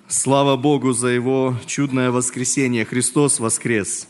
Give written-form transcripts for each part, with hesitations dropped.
Слава Богу за Его чудное воскресение. Христос воскрес.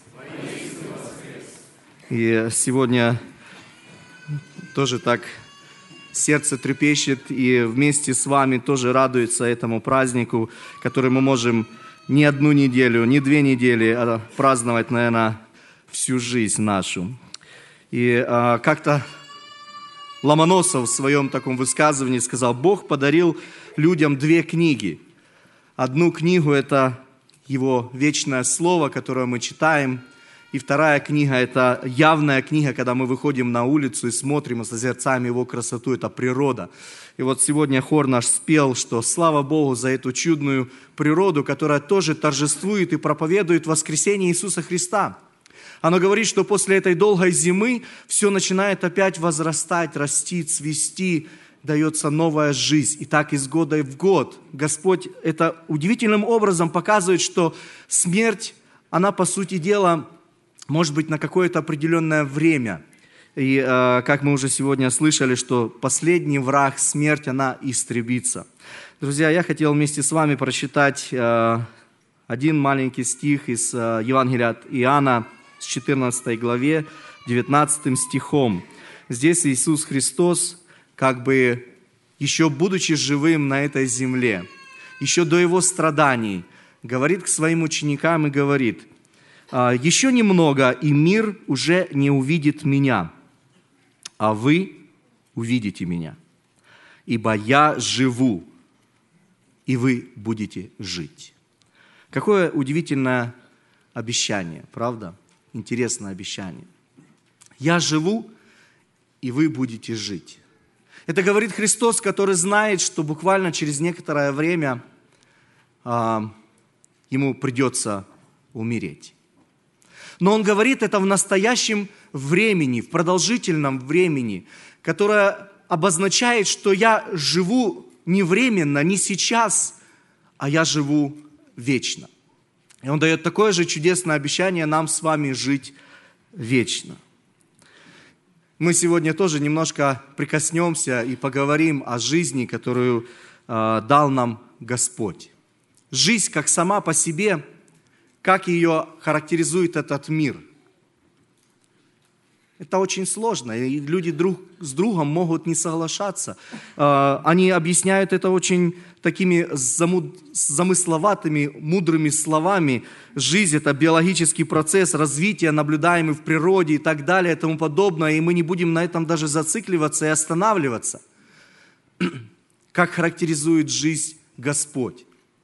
И сегодня тоже так сердце трепещет, и вместе с вами тоже радуется этому празднику, который мы можем не одну неделю, не 2 недели, а праздновать, наверное, всю жизнь нашу. И как-то Ломоносов в своем таком высказывании сказал: Бог подарил людям 2 книги. Одну книгу – это Его вечное Слово, которое мы читаем. И вторая книга – это явная книга, когда мы выходим на улицу и смотрим и созерцаем Его красоту, это природа. И вот сегодня хор наш спел, что слава Богу за эту чудную природу, которая тоже торжествует и проповедует воскресение Иисуса Христа. Оно говорит, что после этой долгой зимы все начинает опять возрастать, расти, цвести, дается новая жизнь. И так из года в год Господь это удивительным образом показывает, что смерть, она, по сути дела, может быть на какое-то определенное время. И как мы уже сегодня слышали, что последний враг, смерть, она истребится. Друзья, я хотел вместе с вами прочитать один маленький стих из Евангелия от Иоанна, с 14 главе, 19 стихом. Здесь Иисус Христос, как бы еще будучи живым на этой земле, еще до Его страданий, говорит к своим ученикам и говорит: «Еще немного, и мир уже не увидит Меня, а вы увидите Меня, ибо Я живу, и вы будете жить». Какое удивительное обещание, правда? Интересное обещание. «Я живу, и вы будете жить». Это говорит Христос, который знает, что буквально через некоторое время Ему придется умереть. Но Он говорит это в настоящем времени, в продолжительном времени, которое обозначает, что я живу не временно, не сейчас, а я живу вечно. И Он дает такое же чудесное обещание нам с вами жить вечно. Мы сегодня тоже немножко прикоснемся и поговорим о жизни, которую дал нам Господь. Жизнь как сама по себе, как ее характеризует этот мир. Это очень сложно, и люди друг с другом могут не соглашаться. Они объясняют это очень такими замысловатыми, мудрыми словами. Жизнь – это биологический процесс развития, наблюдаемый в природе и так далее, и тому подобное. И мы не будем на этом даже зацикливаться и останавливаться. Как характеризует жизнь Господь?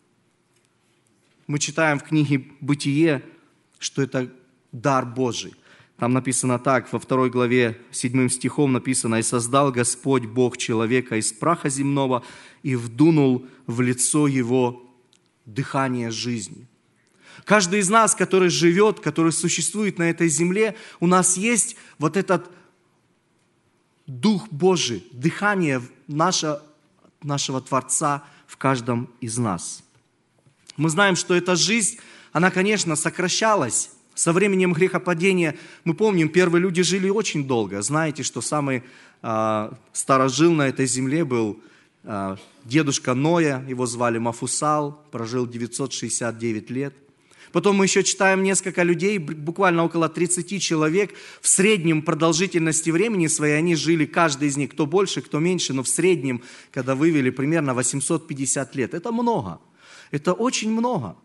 Мы читаем в книге «Бытие», что это дар Божий. Там написано так, во 2 главе 7 стихом написано: «И создал Господь Бог человека из праха земного, и вдунул в лицо его дыхание жизни». Каждый из нас, который живет, который существует на этой земле, у нас есть вот этот Дух Божий, дыхание нашего Творца в каждом из нас. Мы знаем, что эта жизнь, она, конечно, сокращалась. Со временем грехопадения, мы помним, первые люди жили очень долго. Знаете, что самый старожил на этой земле был дедушка Ноя, его звали Мафусал, прожил 969 лет. Потом мы еще читаем несколько людей, буквально около 30 человек, в среднем продолжительности времени своей они жили, каждый из них, кто больше, кто меньше, но в среднем, когда вывели, примерно 850 лет. Это много, это очень много.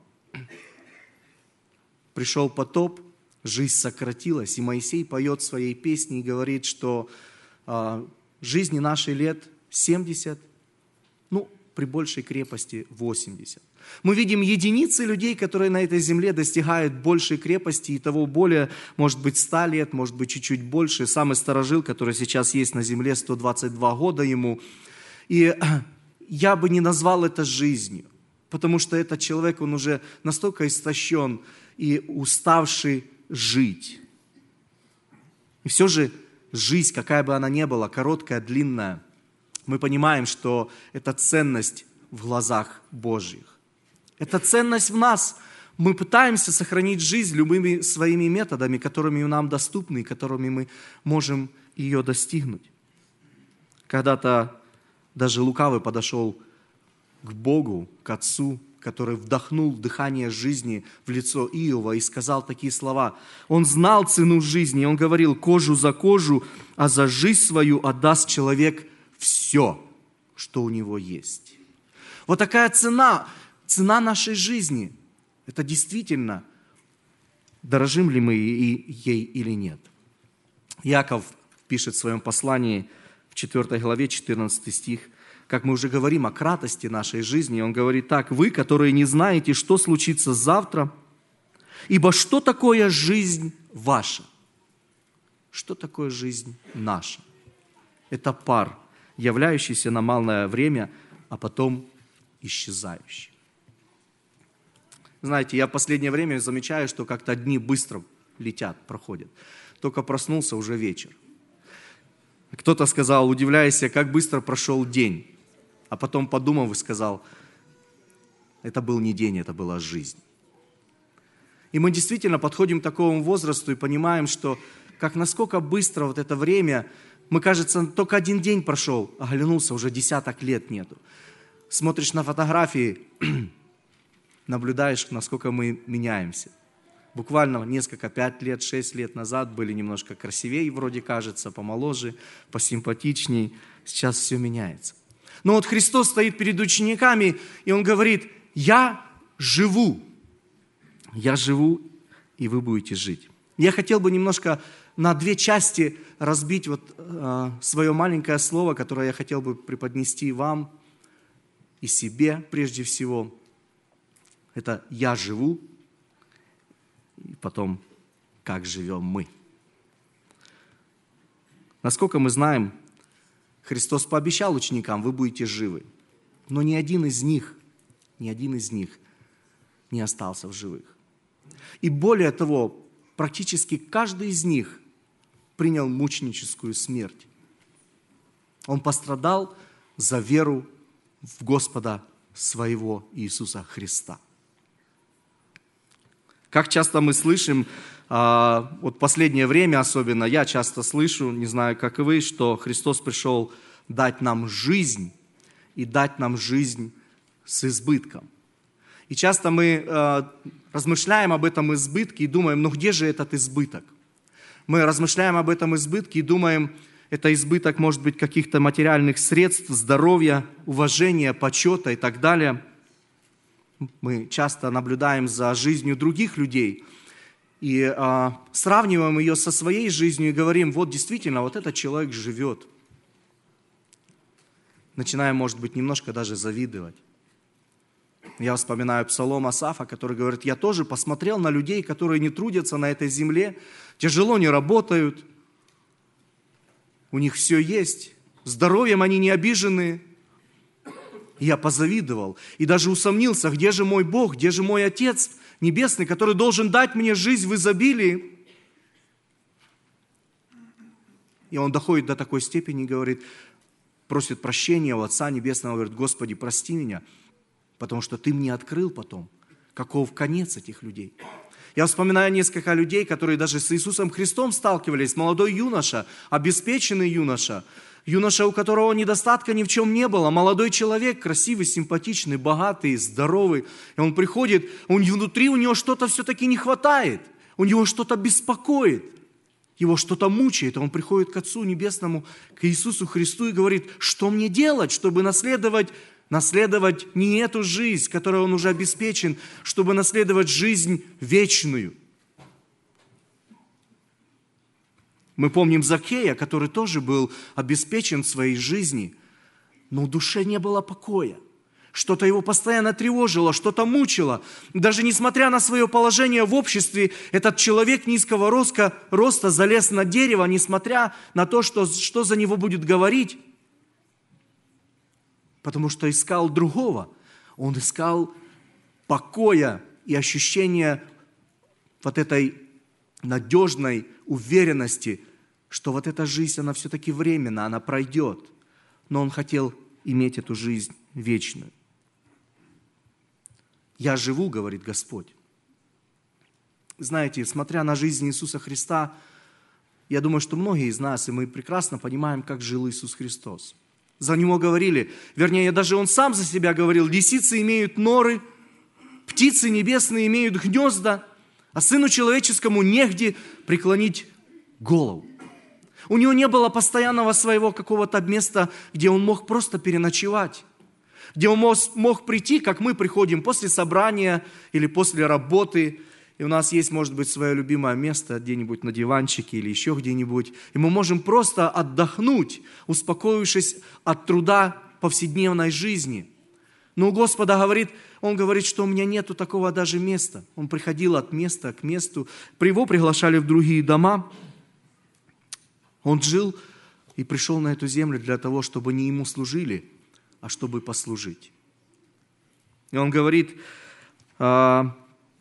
Пришел потоп, жизнь сократилась, и Моисей поет в своей песне и говорит, что жизни нашей лет 70, при большей крепости 80. Мы видим единицы людей, которые на этой земле достигают большей крепости, и того более, может быть, 100 лет, может быть, чуть-чуть больше. Самый старожил, который сейчас есть на земле, 122 года ему. И я бы не назвал это жизнью, потому что этот человек, он уже настолько истощен и уставший жить. И все же жизнь, какая бы она ни была, короткая, длинная, мы понимаем, что это ценность в глазах Божьих. Это ценность в нас. Мы пытаемся сохранить жизнь любыми своими методами, которыми нам доступны и которыми мы можем ее достигнуть. Когда-то даже лукавый подошел к Богу, к Отцу, который вдохнул дыхание жизни в лицо Иова и сказал такие слова. Он знал цену жизни, он говорил: кожу за кожу, а за жизнь свою отдаст человек все, что у него есть. Вот такая цена нашей жизни. Это действительно, дорожим ли мы ей или нет. Иаков пишет в своем послании в 4 главе, 14 стих, как мы уже говорим о кратости нашей жизни, он говорит так: «Вы, которые не знаете, что случится завтра, ибо что такое жизнь ваша?» Что такое жизнь наша? Это пар, являющийся на малое время, а потом исчезающий. Знаете, я в последнее время замечаю, что как-то дни быстро летят, проходят. Только проснулся, уже вечер. Кто-то сказал, удивляясь, как быстро прошел день. А потом, подумав, и сказал, это был не день, это была жизнь. И мы действительно подходим к такому возрасту и понимаем, что как насколько быстро вот это время, мы, кажется, только один день прошел, а оглянулся, уже десяток лет нету. Смотришь на фотографии, наблюдаешь, насколько мы меняемся. Буквально несколько, 5 лет, 6 лет назад были немножко красивее, вроде кажется, помоложе, посимпатичней. Сейчас все меняется. Но вот Христос стоит перед учениками, и Он говорит, я живу, и вы будете жить. Я хотел бы немножко на 2 части разбить свое маленькое слово, которое я хотел бы преподнести вам и себе прежде всего. Это «я живу», и потом «как живем мы». Насколько мы знаем, Христос пообещал ученикам, вы будете живы. Но ни один из них не остался в живых. И более того, практически каждый из них принял мученическую смерть. Он пострадал за веру в Господа своего Иисуса Христа. Как часто мы слышим, вот последнее время особенно, я часто слышу, не знаю, как и вы, что Христос пришел дать нам жизнь и дать нам жизнь с избытком. И часто мы размышляем об этом избытке и думаем, ну где же этот избыток? Мы размышляем об этом избытке и думаем, это избыток может быть каких-то материальных средств, здоровья, уважения, почета и так далее. Мы часто наблюдаем за жизнью других людей и сравниваем ее со своей жизнью и говорим, вот действительно, вот этот человек живет. Начинаем, может быть, немножко даже завидовать. Я вспоминаю псалом Асафа, который говорит, я тоже посмотрел на людей, которые не трудятся на этой земле, тяжело не работают, у них все есть, здоровьем они не обижены. Я позавидовал и даже усомнился, где же мой Бог, где же мой Отец Небесный, который должен дать мне жизнь в изобилии. И он доходит до такой степени и говорит, просит прощения у Отца Небесного, говорит, Господи, прости меня, потому что Ты мне открыл потом, каков конец этих людей. Я вспоминаю несколько людей, которые даже с Иисусом Христом сталкивались. Молодой юноша, обеспеченный юноша, юноша, у которого недостатка ни в чем не было, молодой человек, красивый, симпатичный, богатый, здоровый. И он приходит, внутри у него что-то все-таки не хватает, у него что-то беспокоит, его что-то мучает. Он приходит к Отцу Небесному, к Иисусу Христу и говорит, что мне делать, чтобы наследовать не эту жизнь, которой он уже обеспечен, чтобы наследовать жизнь вечную. Мы помним Закхея, который тоже был обеспечен в своей жизни, но в душе не было покоя. Что-то его постоянно тревожило, что-то мучило. Даже несмотря на свое положение в обществе, этот человек низкого роста залез на дерево, несмотря на то, что за него будет говорить. Потому что искал другого. Он искал покоя и ощущения вот этой надежной уверенности, что вот эта жизнь, она все-таки временна, она пройдет. Но он хотел иметь эту жизнь вечную. «Я живу, — говорит Господь». Знаете, смотря на жизнь Иисуса Христа, я думаю, что многие из нас, и мы прекрасно понимаем, как жил Иисус Христос. За Него говорили, вернее, даже Он сам за себя говорил, лисицы имеют норы, птицы небесные имеют гнезда, а Сыну Человеческому негде преклонить голову. У него не было постоянного своего какого-то места, где он мог просто переночевать, где он мог прийти, как мы приходим после собрания или после работы, и у нас есть, может быть, свое любимое место где-нибудь на диванчике или еще где-нибудь, и мы можем просто отдохнуть, успокоившись от труда повседневной жизни. Но у Господа Он говорит, что у меня нету такого даже места. Он приходил от места к месту, его приглашали в другие дома. Он жил и пришел на эту землю для того, чтобы не ему служили, а чтобы послужить. И он говорит, в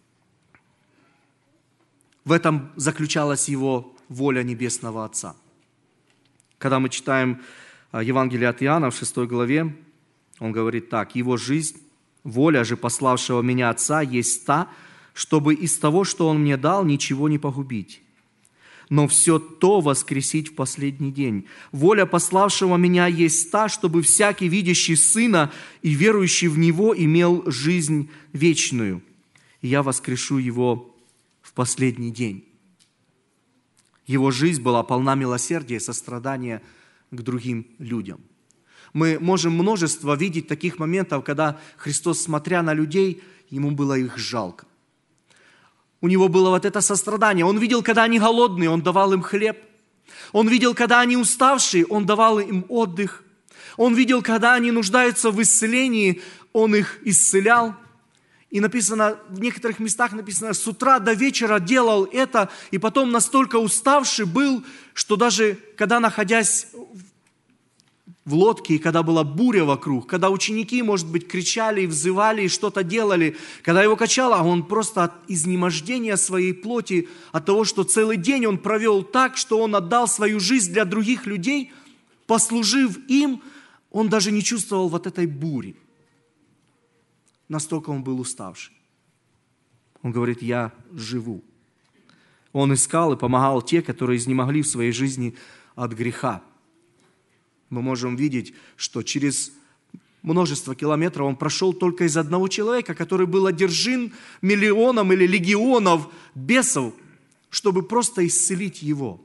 этом заключалась его воля Небесного Отца. Когда мы читаем Евангелие от Иоанна в 6 главе, он говорит так: «Его жизнь, воля же пославшего меня Отца, есть та, чтобы из того, что Он мне дал, ничего не погубить, но все то воскресить в последний день. Воля пославшего меня есть та, чтобы всякий, видящий Сына и верующий в Него, имел жизнь вечную. И я воскрешу его в последний день». Его жизнь была полна милосердия и сострадания к другим людям. Мы можем множество видеть таких моментов, когда Христос, смотря на людей, Ему было их жалко. У Него было вот это сострадание. Он видел, когда они голодные, Он давал им хлеб. Он видел, когда они уставшие, Он давал им отдых. Он видел, когда они нуждаются в исцелении, Он их исцелял. И написано, в некоторых местах написано, с утра до вечера делал это, и потом настолько уставший был, что даже когда, находясь в лодке, и когда была буря вокруг, когда ученики, может быть, кричали и взывали, и что-то делали, когда его качало, а он просто от изнемождения своей плоти, от того, что целый день он провел так, что он отдал свою жизнь для других людей, послужив им, он даже не чувствовал вот этой бури. Настолько он был уставший. Он говорит, я живу. Он искал и помогал те, которые изнемогли в своей жизни от греха. Мы можем видеть, что через множество километров он прошел только из одного человека, который был одержим миллионом или легионов бесов, чтобы просто исцелить его.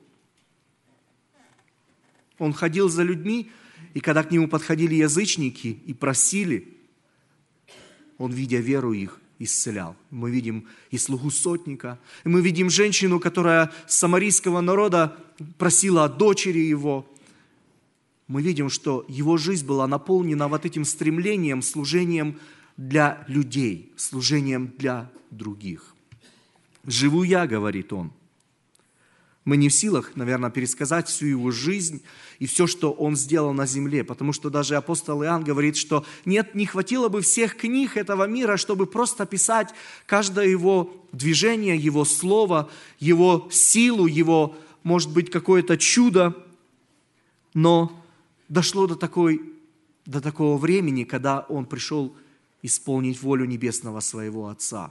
Он ходил за людьми, и когда к нему подходили язычники и просили, он, видя веру их, исцелял. Мы видим и слугу сотника, и мы видим женщину, которая с самарийского народа просила о дочери его. Мы видим, что его жизнь была наполнена вот этим стремлением, служением для людей, служением для других. «Живу я», говорит он. Мы не в силах, наверное, пересказать всю его жизнь и все, что он сделал на земле, потому что даже апостол Иоанн говорит, что нет, не хватило бы всех книг этого мира, чтобы просто писать каждое его движение, его слово, его силу, его, может быть, какое-то чудо. Но дошло до такого времени, когда он пришел исполнить волю небесного своего Отца.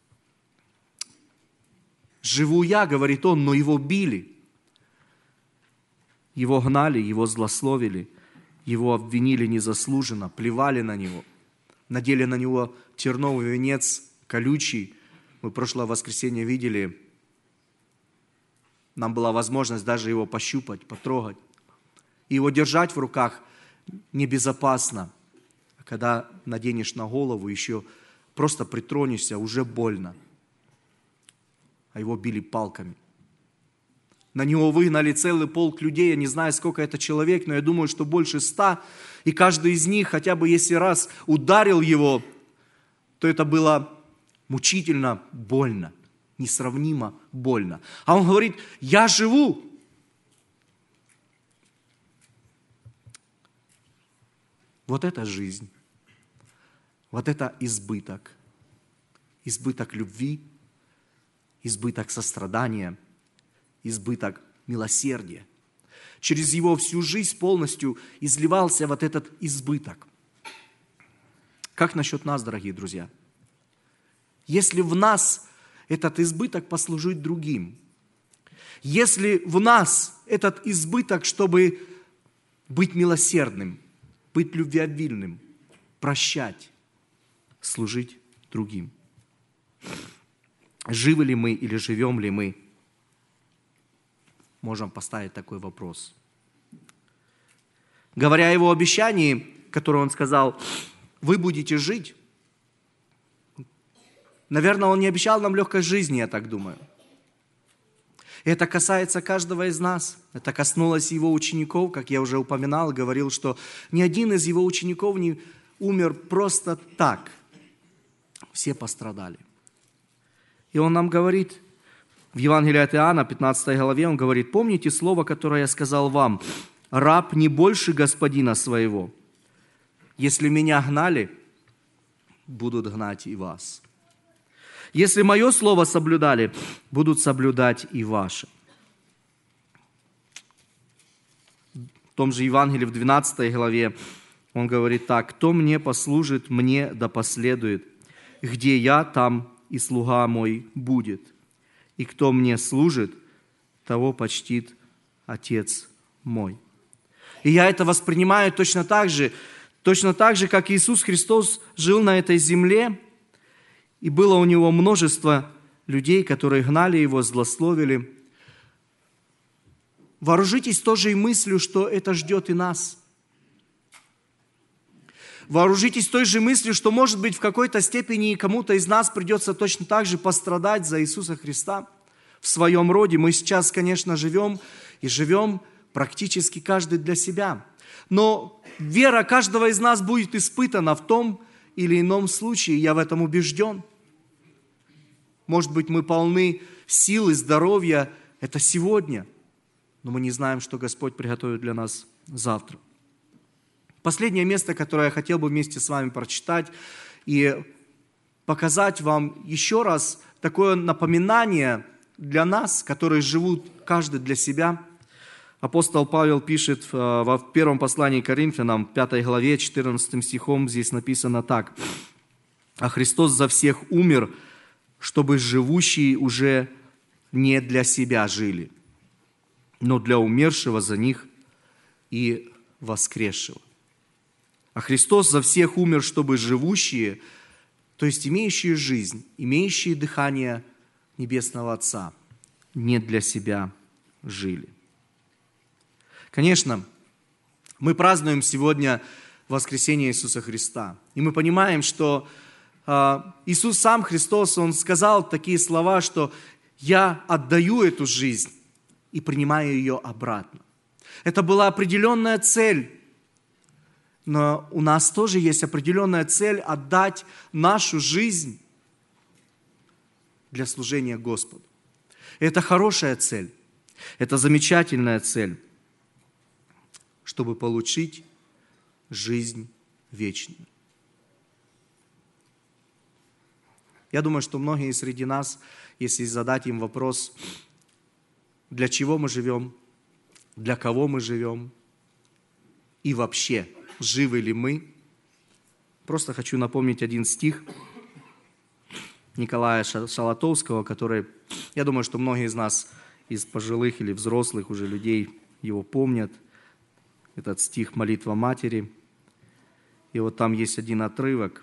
«Живу я», говорит он, но его били. Его гнали, его злословили, его обвинили незаслуженно, плевали на него, надели на него терновый венец колючий. Мы прошлое воскресенье видели, нам была возможность даже его пощупать, потрогать. И его держать в руках небезопасно. А когда наденешь на голову, еще просто притронешься, уже больно. А его били палками. На него выгнали целый полк людей, я не знаю, сколько это человек, но я думаю, что больше 100. И каждый из них, хотя бы если раз ударил его, то это было мучительно больно, несравнимо больно. А он говорит, я живу. Вот это жизнь, вот это избыток любви, избыток сострадания, избыток милосердия. Через его всю жизнь полностью изливался вот этот избыток. Как насчет нас, дорогие друзья? Если в нас этот избыток послужить другим, если в нас этот избыток, чтобы быть милосердным, быть любвеобильным, прощать, служить другим. Живы ли мы или живем ли мы? Можем поставить такой вопрос. Говоря о его обещании, которое он сказал, вы будете жить, наверное, он не обещал нам легкой жизни, я так думаю. И это касается каждого из нас. Это коснулось его учеников, как я уже упоминал, говорил, что ни один из его учеников не умер просто так. Все пострадали. И он нам говорит, в Евангелии от Иоанна, 15 главе, он говорит, помните слово, которое я сказал вам, раб не больше господина своего. Если меня гнали, будут гнать и вас. Если мое слово соблюдали, будут соблюдать и ваше. В том же Евангелии в 12 главе он говорит так, кто мне послужит, мне да последует. Где я, там и слуга мой будет. И кто мне служит, того почтит Отец мой. И я это воспринимаю точно так же, как Иисус Христос жил на этой земле, и было у Него множество людей, которые гнали Его, злословили. Вооружитесь тоже и мыслью, что это ждет и нас. Вооружитесь той же мыслью, что, может быть, в какой-то степени кому-то из нас придется точно так же пострадать за Иисуса Христа в своем роде. Мы сейчас, конечно, живем практически каждый для себя. Но вера каждого из нас будет испытана в том или ином случае, я в этом убежден. Может быть, мы полны сил и здоровья, это сегодня, но мы не знаем, что Господь приготовит для нас завтра. Последнее место, которое я хотел бы вместе с вами прочитать и показать вам еще раз такое напоминание для нас, которые живут каждый для себя. Апостол Павел пишет во первом послании к Коринфянам, 5 главе, 14 стихом, здесь написано так. «А Христос за всех умер, чтобы живущие уже не для себя жили, но для умершего за них и воскресшего». А Христос за всех умер, чтобы живущие, то есть имеющие жизнь, имеющие дыхание Небесного Отца, не для себя жили. Конечно, мы празднуем сегодня воскресение Иисуса Христа. И мы понимаем, что Иисус сам, Христос, Он сказал такие слова, что «Я отдаю эту жизнь и принимаю ее обратно». Это была определенная цель. Но у нас тоже есть определенная цель отдать нашу жизнь для служения Господу. И это хорошая цель, это замечательная цель, чтобы получить жизнь вечную. Я думаю, что многие среди нас, если задать им вопрос, для чего мы живем, для кого мы живем и вообще, живы ли мы, просто хочу напомнить один стих Николая Шалатовского, который, я думаю, что многие из нас, из пожилых или взрослых уже людей, его помнят. Этот стих «Молитва Матери». И вот там есть один отрывок,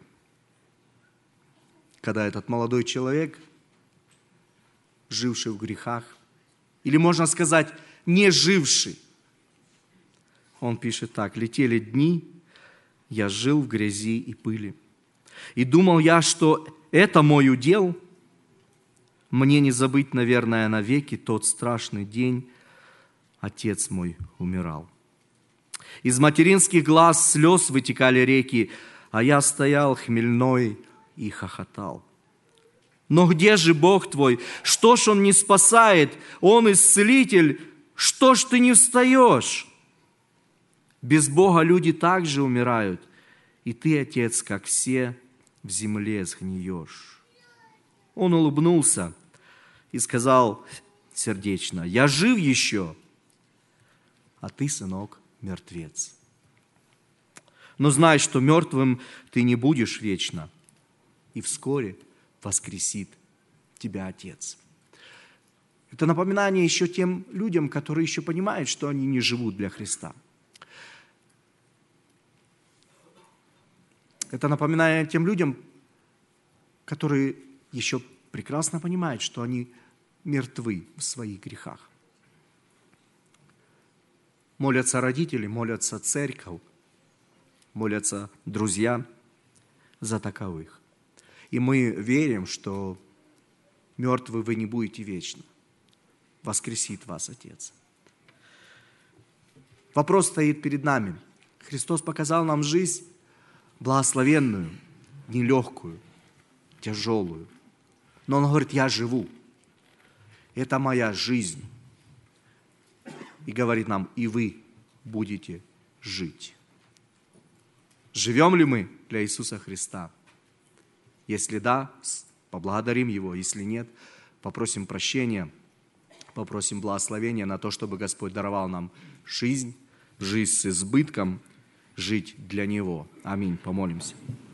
когда этот молодой человек, живший в грехах, или можно сказать, не живший, он пишет так: «Летели дни, я жил в грязи и пыли, и думал я, что это мой удел, мне не забыть, наверное, навеки тот страшный день, отец мой умирал. Из материнских глаз слез вытекали реки, а я стоял хмельной и хохотал. Но где же Бог твой? Что ж Он не спасает? Он исцелитель, что ж ты не встаешь? Без Бога люди также умирают, и ты, Отец, как все, в земле сгниешь». Он улыбнулся и сказал сердечно: «Я жив еще, а ты, сынок, мертвец. Но знай, что мертвым ты не будешь вечно, и вскоре воскресит тебя Отец». Это напоминание еще тем людям, которые еще понимают, что они не живут для Христа. Это напоминание тем людям, которые еще прекрасно понимают, что они мертвы в своих грехах. Молятся родители, молятся церковь, молятся друзья за таковых. И мы верим, что мертвы вы не будете вечно. Воскресит вас Отец. Вопрос стоит перед нами. Христос показал нам жизнь благословенную, нелегкую, тяжелую. Но Он говорит, я живу. Это моя жизнь. И говорит нам, и вы будете жить. Живем ли мы для Иисуса Христа? Если да, поблагодарим Его. Если нет, попросим прощения, попросим благословения на то, чтобы Господь даровал нам жизнь с избытком, жить для Него. Аминь. Помолимся.